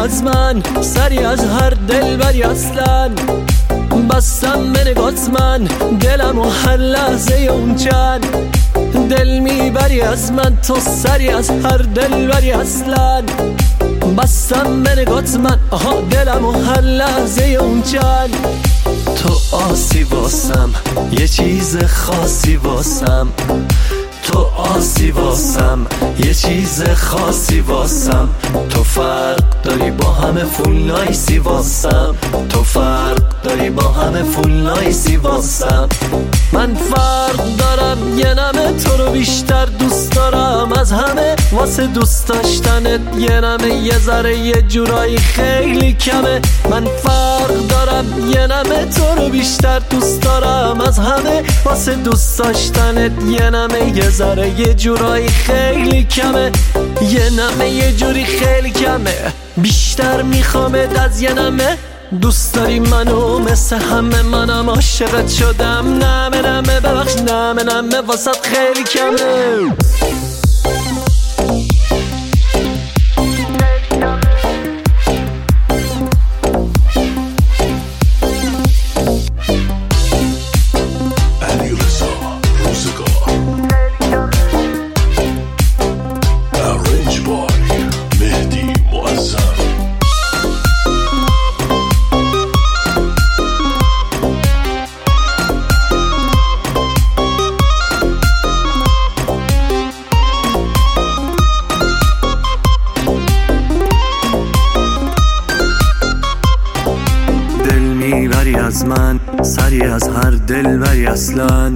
از من، سری از هر دلبری اصلا. بستم به نگات من دلم و هر لحظه اون چند. دل میبری از من تو، سری از هر دلبری اصلا. بستم به نگات من دلم و هر لحظه اون چند. تو آسی واسم، یه چیز خاصی واسم. تو آسی واسم، یه چیز خاصی واسم. تو فرق داری با همه فول نایسی واسم. تو فرق داری با همه فول نایسی واسم. من فرق دارم، یه نمه تو رو بیشتر دوست دارم از همه. واسه دوست داشتنت یه نمه یه ذره یه جورایی خیلی کمه. من فرق دارم، یه نمه تو رو بیشتر دوست دارم از همه. واسه دوست داشتنت یه نمه یه ذره یه جورایی خیلی کمه. یه نمه یه جوری خیلی کمه، بیشتر میخوامت از یه نمه. دوست داری منو مثل همه، منم عاشقت شدم. نمه نمه ببخش، نمه نمه واسط خیلی کمه. میبری از من، سری از هر دلبری اصلا.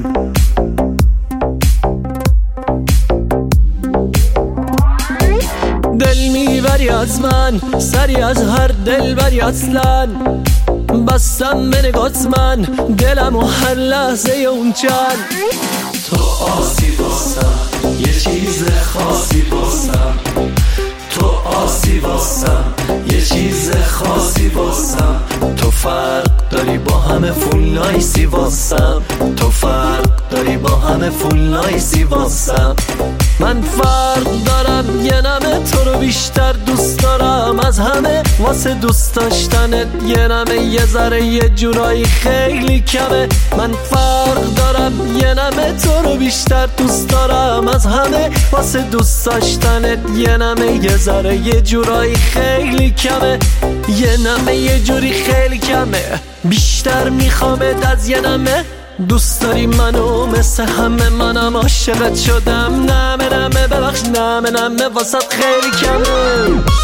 دل میبری از من، سری از هر دلبری اصلا. بستم به نگات من دلم و هر لحظه اون چند. تو آسی واسم، یه چیز خاصی واسم. تو آسی واسم، یه چیز خاصی واسم. تو فرق داری با همه فول نایسی واسم. تو فرق داری با همه فول نایسی واسم. من فرق دارم، یه نمه تو رو بیشتر دوست دارم از همه. واسه دوست داشتنت یه نمه یه ذره یه جورایی خیلی کمه. من فرق دارم، یه نمه تو رو بیشتر دوست دارم از همه. واسه دوست داشتنت یه نمه یه ذره یه جورایی خیلی کمه. یه نمه یه جوری خیلی کمه، بیشتر میخوامت از یه نمه. دوست داری منو مثل همه، منم عاشقت شدم. نمه نمه ببخش، نمه نمه واسط خیلی کمه.